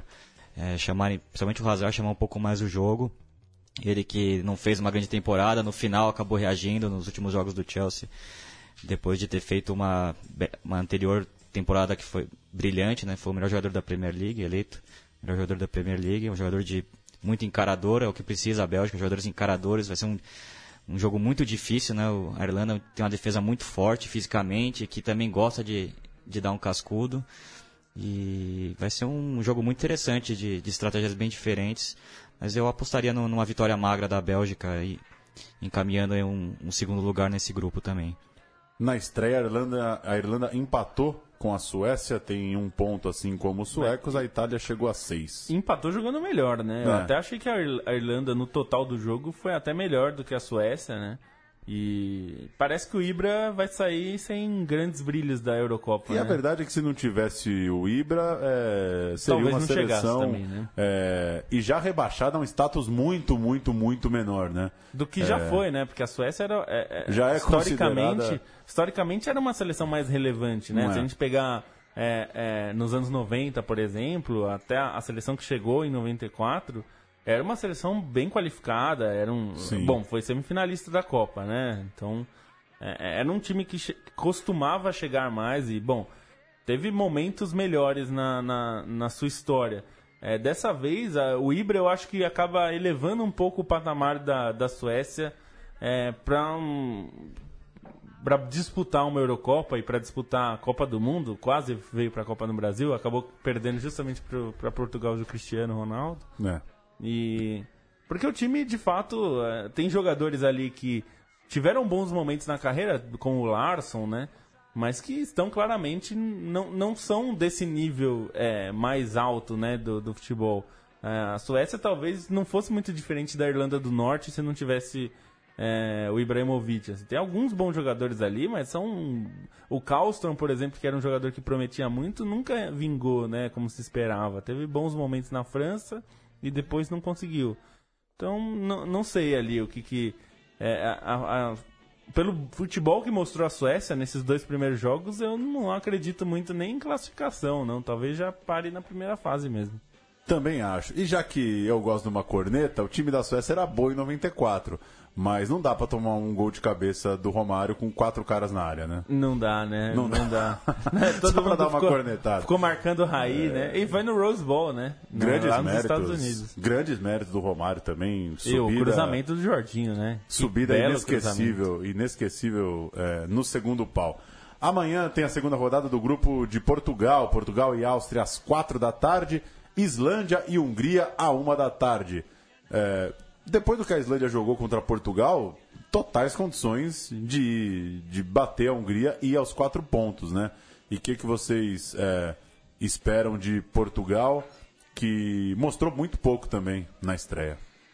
principalmente o Hazard, chamar um pouco mais o jogo. Ele que não fez uma grande temporada, no final acabou reagindo nos últimos jogos do Chelsea, depois de ter feito uma anterior temporada que foi brilhante, né? Foi o melhor jogador da Premier League, eleito melhor jogador da Premier League, um jogador de muito encarador, é o que precisa a Bélgica, jogadores encaradores, vai ser um jogo muito difícil, né? A Irlanda tem uma defesa muito forte fisicamente, que também gosta de dar um cascudo, e vai ser um jogo muito interessante, de estratégias bem diferentes, mas eu apostaria numa vitória magra da Bélgica, e encaminhando aí um segundo lugar nesse grupo também. Na estreia, a Irlanda empatou com a Suécia, tem 1 ponto assim como os suecos, a Itália chegou a 6. Empatou jogando melhor, né? Eu até achei que a Irlanda, no total do jogo, foi até melhor do que a Suécia, né? E parece que o Ibra vai sair sem grandes brilhos da Eurocopa. E a verdade é que se não tivesse o Ibra, seria talvez uma não seleção também, né? E já rebaixada a um status muito, muito, muito menor, né? Do que já foi, né? Porque a Suécia já historicamente era uma seleção mais relevante, né? Se a gente pegar nos anos 90, por exemplo, até a seleção que chegou em 94... Era uma seleção bem qualificada, bom, foi semifinalista da Copa, né? Então, era um time que costumava chegar mais e, bom, teve momentos melhores na sua história. Dessa vez, o Ibra eu acho que acaba elevando um pouco o patamar da Suécia para disputar uma Eurocopa e para disputar a Copa do Mundo. Quase veio para a Copa no Brasil, acabou perdendo justamente para Portugal do Cristiano Ronaldo. Porque o time, de fato, tem jogadores ali que tiveram bons momentos na carreira, como o Larsson, né? Mas que estão claramente, não são desse nível mais alto, né, do futebol. A Suécia talvez não fosse muito diferente da Irlanda do Norte se não tivesse o Ibrahimovic. Tem alguns bons jogadores ali, mas são... O Karlström, por exemplo, que era um jogador que prometia muito, nunca vingou, né, como se esperava. Teve bons momentos na França e depois não conseguiu. Então, não sei ali o que pelo futebol que mostrou a Suécia nesses 2 primeiros jogos, eu não acredito muito nem em classificação, não. Talvez já pare na primeira fase mesmo. Também acho. E já que eu gosto de uma corneta, o time da Suécia era bom em 94. Mas não dá pra tomar um gol de cabeça do Romário com 4 caras na área, né? Não dá, né? Não dá. Todo Só pra dar uma cornetada. Ficou marcando o Raí, né? E vai no Rose Bowl, né? Lá nos Estados Unidos. Grandes méritos do Romário também. E o cruzamento do Jorginho, né? Subida inesquecível no segundo pau. Amanhã tem a segunda rodada do grupo de Portugal e Áustria às 4 da tarde. Islândia e Hungria à 1 da tarde. Depois do que a Islândia jogou contra Portugal, totais condições de bater a Hungria e ir aos 4 pontos, né? E o que vocês esperam de Portugal, que mostrou muito pouco também na estreia?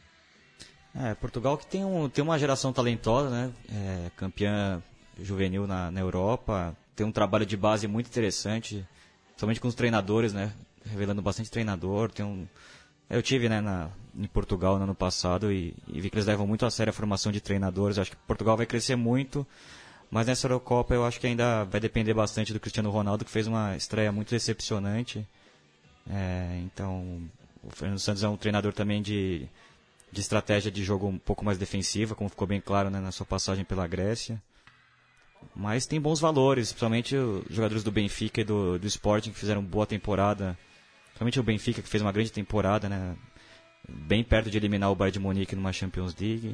Portugal que tem uma geração talentosa, né? Campeã juvenil na Europa, tem um trabalho de base muito interessante, somente com os treinadores, né? Revelando bastante treinador. Eu tive, né, em Portugal no ano passado e vi que eles levam muito a sério a formação de treinadores. Eu acho que Portugal vai crescer muito, mas nessa Eurocopa eu acho que ainda vai depender bastante do Cristiano Ronaldo, que fez uma estreia muito decepcionante. Então, o Fernando Santos é um treinador também de estratégia de jogo um pouco mais defensiva, como ficou bem claro, né, na sua passagem pela Grécia. Mas tem bons valores, principalmente os jogadores do Benfica e do Sporting, que fizeram boa temporada. Principalmente o Benfica, que fez uma grande temporada, né? Bem perto de eliminar o Bayern de Munique numa Champions League.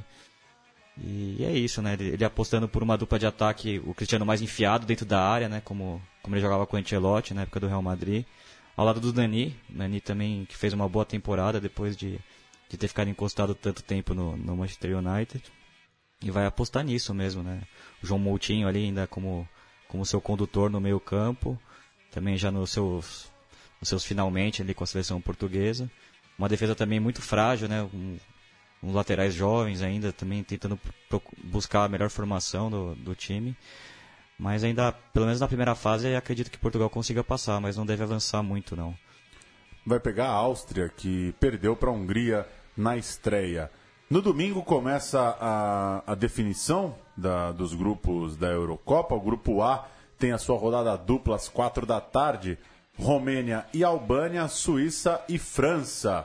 E é isso, né? Ele apostando por uma dupla de ataque, o Cristiano mais enfiado dentro da área, né? Como ele jogava com o Ancelotti na época do Real Madrid. Ao lado do Nani também, que fez uma boa temporada depois de ter ficado encostado tanto tempo no Manchester United. E vai apostar nisso mesmo, né? O João Moutinho ali ainda como seu condutor no meio campo. Também já nos seus finalmente ali com a seleção portuguesa. Uma defesa também muito frágil, né? Com laterais jovens ainda, também tentando buscar a melhor formação do time. Mas ainda, pelo menos na primeira fase, acredito que Portugal consiga passar, mas não deve avançar muito, não. Vai pegar a Áustria, que perdeu para a Hungria na estreia. No domingo começa a definição dos grupos da Eurocopa. O grupo A tem a sua rodada dupla às 4 da tarde. Romênia e Albânia, Suíça e França.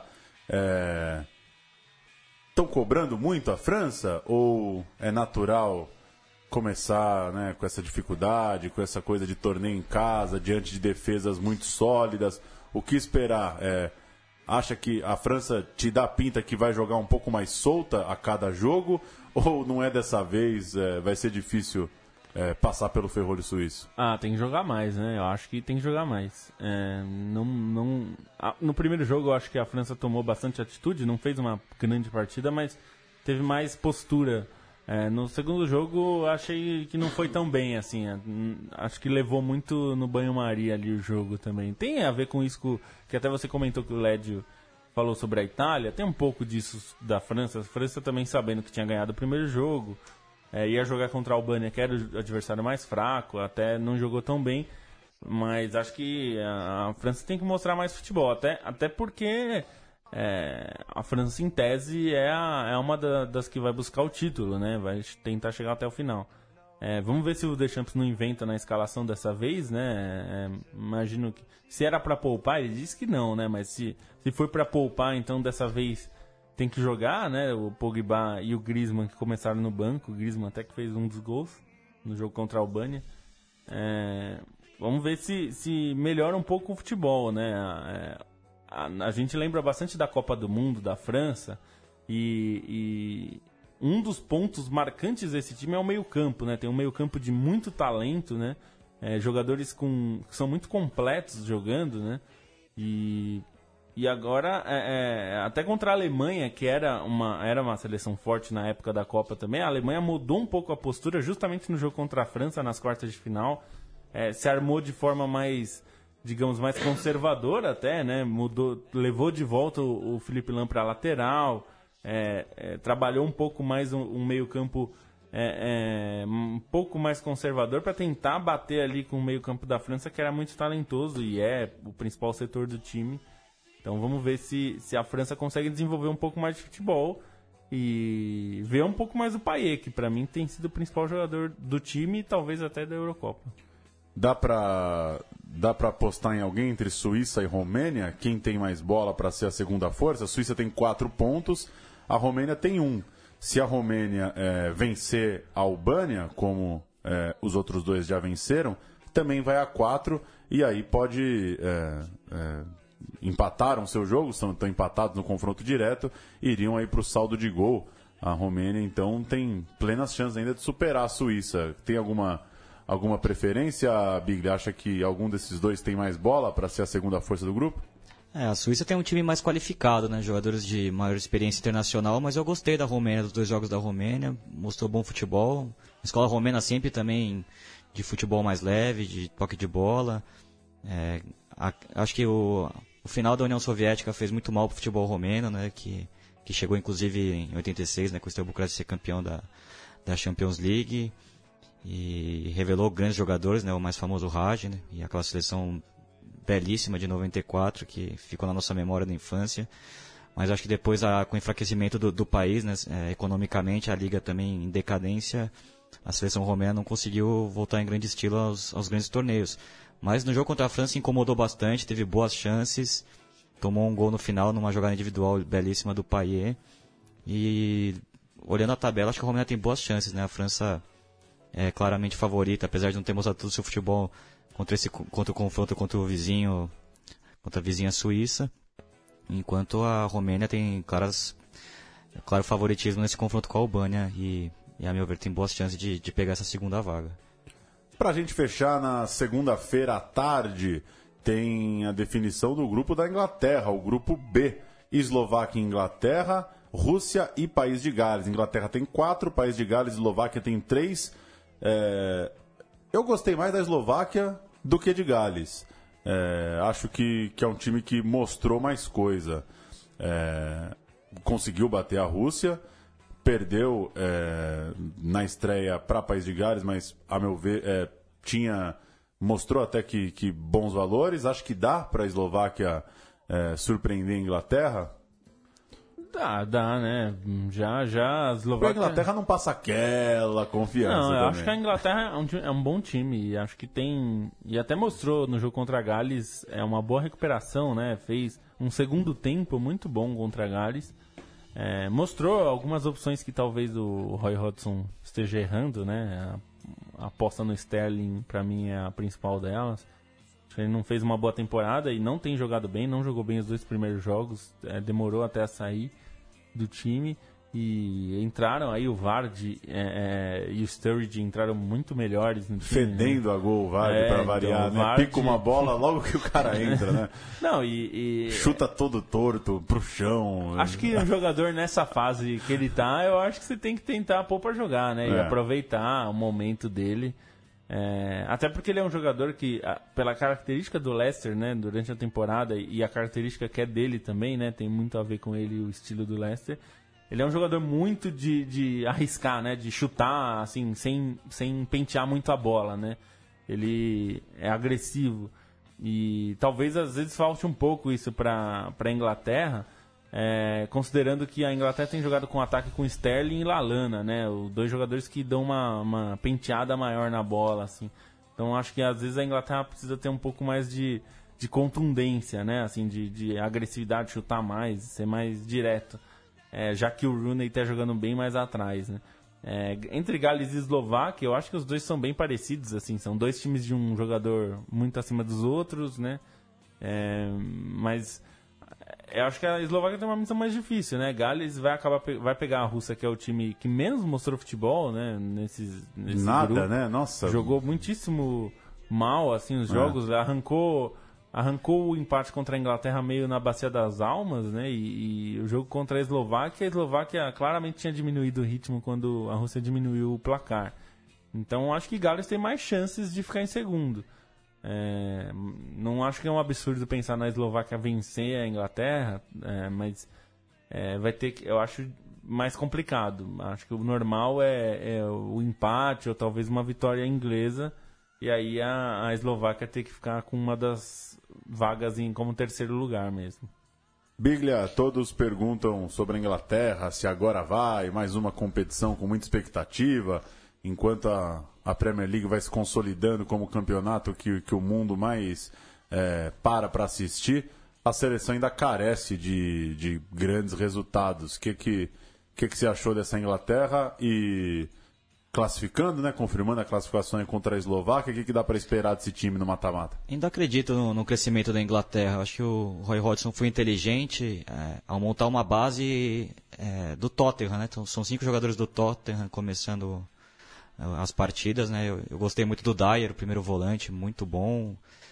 Estão cobrando muito a França? Ou é natural começar, né, com essa dificuldade, com essa coisa de torneio em casa, diante de defesas muito sólidas? O que esperar? Acha que a França te dá pinta que vai jogar um pouco mais solta a cada jogo? Ou não é dessa vez? Vai ser difícil passar pelo ferrolho suíço? Tem que jogar mais, né? Eu acho que tem que jogar mais. No primeiro jogo eu acho que a França tomou bastante atitude, não fez uma grande partida, mas teve mais postura. No segundo jogo achei que não foi tão bem assim. Acho que levou muito no banho-maria ali o jogo também. Tem a ver com isso que até você comentou que o Lédio falou sobre a Itália. Tem um pouco disso da França. A França também sabendo que tinha ganhado o primeiro jogo. Ia jogar contra a Albânia, que era o adversário mais fraco. Até não jogou tão bem. Mas acho que a França tem que mostrar mais futebol. Até porque... a França, em tese, é uma das que vai buscar o título, né? Vai tentar chegar até o final. Vamos ver se o Deschamps não inventa na escalação dessa vez, né? Imagino que... Se era pra poupar, ele disse que não, né? Mas se for pra poupar, então dessa vez tem que jogar, né? O Pogba e o Griezmann que começaram no banco. O Griezmann até que fez um dos gols no jogo contra a Albânia. Vamos ver se melhora um pouco o futebol, né? A gente lembra bastante da Copa do Mundo, da França, e um dos pontos marcantes desse time é o meio-campo, né? Tem um meio-campo de muito talento, né? Jogadores que são muito completos jogando, né? E agora, até contra a Alemanha, que era uma seleção forte na época da Copa também, a Alemanha mudou um pouco a postura justamente no jogo contra a França, nas quartas de final. Se armou de forma mais... digamos, mais conservadora até, né? Levou de volta o Felipe Lahm para a lateral, trabalhou um pouco mais um meio-campo um pouco mais conservador para tentar bater ali com o meio-campo da França, que era muito talentoso e é o principal setor do time. Então vamos ver se a França consegue desenvolver um pouco mais de futebol e ver um pouco mais o Payet, que para mim tem sido o principal jogador do time e talvez até da Eurocopa. Dá pra apostar em alguém entre Suíça e Romênia? Quem tem mais bola para ser a segunda força? A Suíça tem 4 pontos, a Romênia tem 1. Se a Romênia vencer a Albânia, como os outros dois já venceram, também vai a 4 e aí pode... empataram seu jogo, estão empatados no confronto direto, iriam aí para o saldo de gol. A Romênia, então, tem plenas chances ainda de superar a Suíça. Tem alguma preferência, Biglia? Acha que algum desses dois tem mais bola para ser a segunda força do grupo? A Suíça tem um time mais qualificado, né? Jogadores de maior experiência internacional, mas eu gostei da Romênia, dos 2 jogos da Romênia, mostrou bom futebol. A escola romena sempre também de futebol mais leve, de toque de bola. Acho que o final da União Soviética fez muito mal para o futebol romeno, né? Que chegou inclusive em 86, né? Com o Steaua Bucareste ser campeão da Champions League. E revelou grandes jogadores, né? O mais famoso Raj, né? E aquela seleção belíssima de 94 que ficou na nossa memória da infância. Mas acho que depois, com o enfraquecimento do país, né? Economicamente, a liga também em decadência, a seleção romena não conseguiu voltar em grande estilo aos grandes torneios. Mas no jogo contra a França incomodou bastante, teve boas chances, tomou um gol no final numa jogada individual belíssima do Payet. E olhando a tabela, acho que a Romênia tem boas chances, né? A França é claramente favorita, apesar de não ter mostrado todo o seu futebol contra o confronto contra a vizinha Suíça, enquanto a Romênia tem claro favoritismo nesse confronto com a Albânia e a meu ver tem boas chances de pegar essa segunda vaga. Pra gente fechar, na segunda-feira à tarde tem a definição do grupo da Inglaterra, o grupo B, Eslováquia e Inglaterra, Rússia e País de Gales. Inglaterra tem 4, País de Gales e Eslováquia tem 3. Eu gostei mais da Eslováquia do que de Gales. Acho que é um time que mostrou mais coisa. Conseguiu bater a Rússia, perdeu na estreia para País de Gales, mas, a meu ver, mostrou até que bons valores. Acho que dá para a Eslováquia surpreender a Inglaterra. Dá, né? Já a A Eslováquia... Inglaterra não passa aquela confiança. Não, eu também. acho que a Inglaterra é um bom time. E acho que tem... E até mostrou no jogo contra a Gales uma boa recuperação, né? Fez um segundo tempo muito bom contra a Gales. Mostrou algumas opções que talvez o Roy Hodgson esteja errando, né? A aposta no Sterling, pra mim, é a principal delas. Acho que ele não fez uma boa temporada e não tem jogado bem, não jogou bem os 2 primeiros jogos, demorou até a sair do time. E entraram aí o Vardy e o Sturridge entraram muito melhores no time, Fedendo né? a gol o Vardy pra variar, então, né? Vardy... Pica uma bola logo que o cara entra, né? Não, Chuta todo torto pro chão. Acho que um jogador nessa fase que ele tá, eu acho que você tem que tentar pôr pra jogar, né? E aproveitar o momento dele. Até porque ele é um jogador que, pela característica do Leicester, né? Durante a temporada, e a característica que é dele também, né? Tem muito a ver com ele e o estilo do Leicester. Ele é um jogador muito de arriscar, né? De chutar, assim, sem pentear muito a bola, né? Ele é agressivo. E talvez, às vezes, falte um pouco isso para a Inglaterra, considerando que a Inglaterra tem jogado com ataque com Sterling e Lallana, né? Os 2 jogadores que dão uma penteada maior na bola, assim. Então, acho que, às vezes, a Inglaterra precisa ter um pouco mais de contundência, né? Assim, de agressividade, chutar mais, ser mais direto. Já que o Rooney está jogando bem mais atrás, né? Entre Gales e Eslováquia, eu acho que os 2 são bem parecidos, assim, são 2 times de um jogador muito acima dos outros, né? Mas eu acho que a Eslováquia tem uma missão mais difícil, né? Gales vai pegar a Rússia, que é o time que menos mostrou futebol, né? Nesse Nada, grupo. né? Nossa. Jogou muitíssimo mal, assim, os jogos, arrancou o empate contra a Inglaterra meio na bacia das almas, né? E o jogo contra a Eslováquia claramente tinha diminuído o ritmo quando a Rússia diminuiu o placar. Então acho que Gales tem mais chances de ficar em segundo. Não acho que é um absurdo pensar na Eslováquia vencer a Inglaterra, mas vai ter que, eu acho mais complicado. Acho que o normal é o empate ou talvez uma vitória inglesa. E aí a Eslováquia tem que ficar com uma das vagas como 3º lugar mesmo. Biglia, todos perguntam sobre a Inglaterra, se agora vai, mais uma competição com muita expectativa, enquanto a Premier League vai se consolidando como campeonato que o mundo mais para assistir, a seleção ainda carece de grandes resultados. O que você achou dessa Inglaterra? E classificando, né? Confirmando a classificação contra a Eslováquia, o que dá para esperar desse time no mata-mata? Ainda acredito no crescimento da Inglaterra. Acho que o Roy Hodgson foi inteligente ao montar uma base do Tottenham, né? Então, são 5 jogadores do Tottenham começando as partidas, né? Eu gostei muito do Dyer, o primeiro volante, muito bom.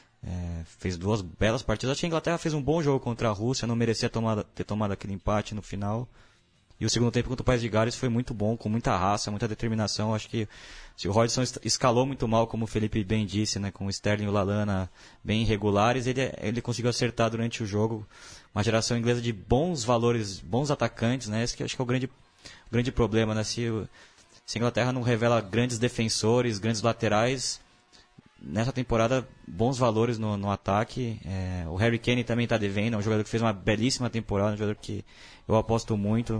Fez 2 belas partidas. Acho que a Inglaterra fez um bom jogo contra a Rússia, não merecia ter tomado aquele empate no final. E o segundo tempo contra o País de Gales foi muito bom, com muita raça, muita determinação. Acho que se o Hodgson escalou muito mal, como o Felipe bem disse, né, com o Sterling e o Lallana bem irregulares, ele conseguiu acertar durante o jogo. Uma geração inglesa de bons valores, bons atacantes, né? Esse que acho que é o grande problema, né? Se a Inglaterra não revela grandes defensores, grandes laterais, nessa temporada, bons valores no ataque. O Harry Kane também está devendo, é um jogador que fez uma belíssima temporada, um jogador que eu aposto muito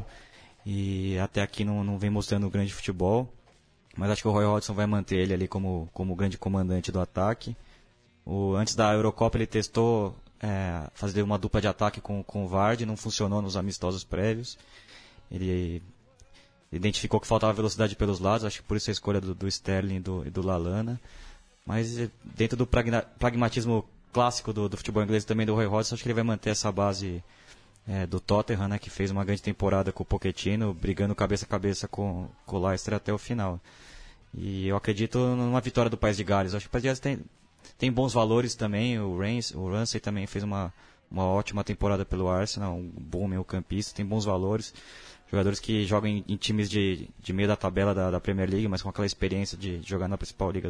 e até aqui não vem mostrando grande futebol. Mas acho que o Roy Hodgson vai manter ele ali como grande comandante do ataque. Antes da Eurocopa ele testou fazer uma dupla de ataque com o Vardy, não funcionou nos amistosos prévios. Ele identificou que faltava velocidade pelos lados, acho que por isso a escolha do Sterling e do Lallana. Mas dentro do pragmatismo clássico do futebol inglês também do Roy Hodgson, acho que ele vai manter essa base do Tottenham, né, que fez uma grande temporada com o Pochettino, brigando cabeça a cabeça com o Leicester até o final. E eu acredito numa vitória do País de Gales. Acho que o País de Gales tem bons valores também. O Ramsey também fez uma ótima temporada pelo Arsenal, um bom meio-campista, tem bons valores. Jogadores que jogam em times de meio da tabela da Premier League, mas com aquela experiência de jogar na principal liga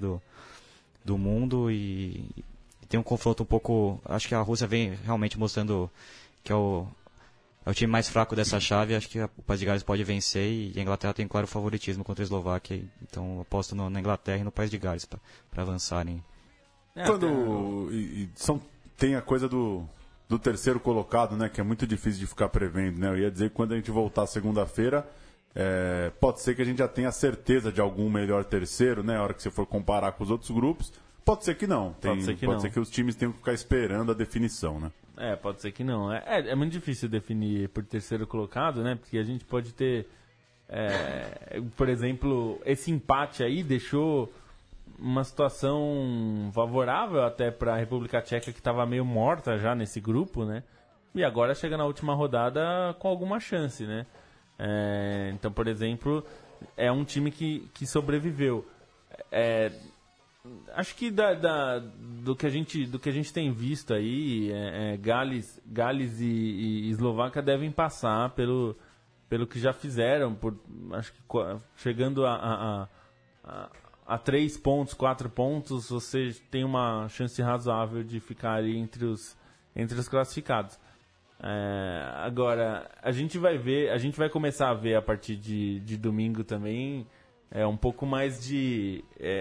do mundo. E tem um confronto um pouco... Acho que a Rússia vem realmente mostrando que é o time mais fraco dessa chave. Acho que o País de Gales pode vencer e a Inglaterra tem claro favoritismo contra a Eslováquia. Então aposto na Inglaterra e no País de Gales para avançarem. Tem a coisa do terceiro colocado, né? Que é muito difícil de ficar prevendo, né? Eu ia dizer que quando a gente voltar segunda-feira, pode ser que a gente já tenha certeza de algum melhor terceiro, né? A hora que você for comparar com os outros grupos. Pode ser que não. Pode ser que os times tenham que ficar esperando a definição, né? Pode ser que não. É muito difícil definir por terceiro colocado, né? Porque a gente pode ter, por exemplo, esse empate aí deixou uma situação favorável até para a República Tcheca, que estava meio morta já nesse grupo, né? E agora chega na última rodada com alguma chance, né? Então, por exemplo, é um time que sobreviveu. Acho que do que a gente tem visto aí, Gales e Eslováquia devem passar pelo que já fizeram, acho que chegando a 3 pontos, 4 pontos, você tem uma chance razoável de ficar ali entre os classificados. Agora, a gente vai começar a ver a partir de domingo também um pouco mais de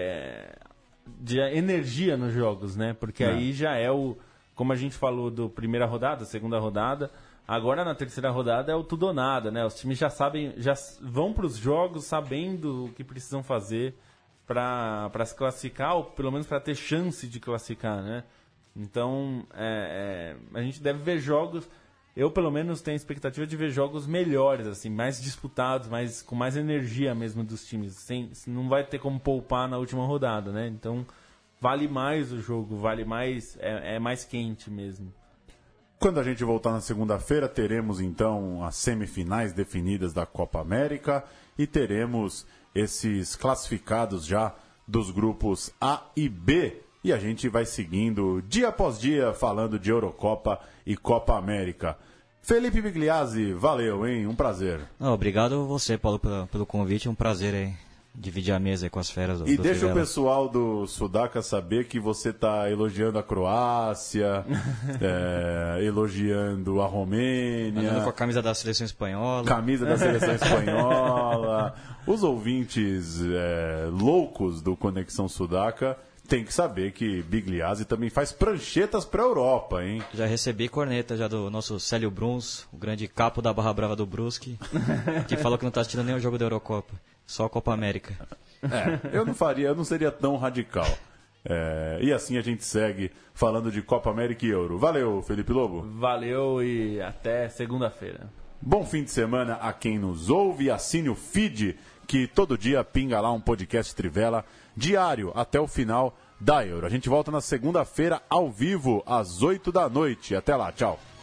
energia nos jogos, né? Porque aí já como a gente falou do primeira rodada, segunda rodada, agora na terceira rodada é o tudo ou nada, né? Os times já vão para os jogos sabendo o que precisam fazer para se classificar, ou pelo menos para ter chance de classificar, né? Então, a gente deve ver jogos. Eu, pelo menos, tenho a expectativa de ver jogos melhores, assim, mais disputados, com mais energia mesmo dos times. Não vai ter como poupar na última rodada, né? Então, vale mais o jogo, vale mais, é mais quente mesmo. Quando a gente voltar na segunda-feira, teremos, então, as semifinais definidas da Copa América e teremos esses classificados já dos grupos A e B. E a gente vai seguindo dia após dia falando de Eurocopa e Copa América. Felipe Bigliazzi, valeu, hein? Um prazer. Obrigado você, Paulo, pelo convite. É um prazer aí dividir a mesa aí com as feras do E deixa Trivela. o pessoal do Sudaca saber que você está elogiando a Croácia, elogiando a Romênia. Andando com a camisa da seleção espanhola. Camisa da seleção espanhola. Os ouvintes loucos do Conexão Sudaca tem que saber que Bigliazzi também faz pranchetas para a Europa, hein? Já recebi corneta já do nosso Célio Bruns, o grande capo da Barra Brava do Brusque, que falou que não está assistindo nem o jogo da Eurocopa, só a Copa América. Eu não seria tão radical. E assim a gente segue falando de Copa América e Euro. Valeu, Felipe Lobo. Valeu e até segunda-feira. Bom fim de semana a quem nos ouve. Assine o feed, que todo dia pinga lá um podcast Trivela diário até o final da Euro. A gente volta na segunda-feira ao vivo às 8 da noite. Até lá, tchau.